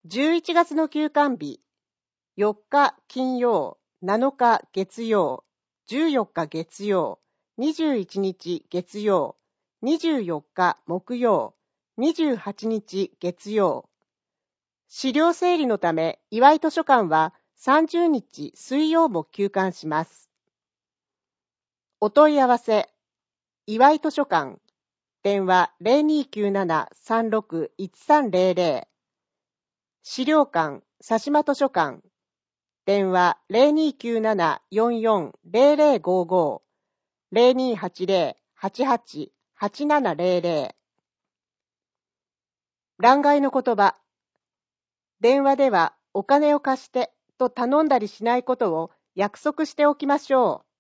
11月の休館日、4日金曜、7日月曜、14日月曜、21日月曜、24日木曜、28日月曜。資料整理のため、岩井図書館は30日水曜も休館します。お問い合わせ、岩井図書館、電話 0297-361300、資料館、佐島図書館、電話 0297-440055、0280-88-8700。欄外の言葉。電話ではお金を貸してと頼んだりしないことを約束しておきましょう。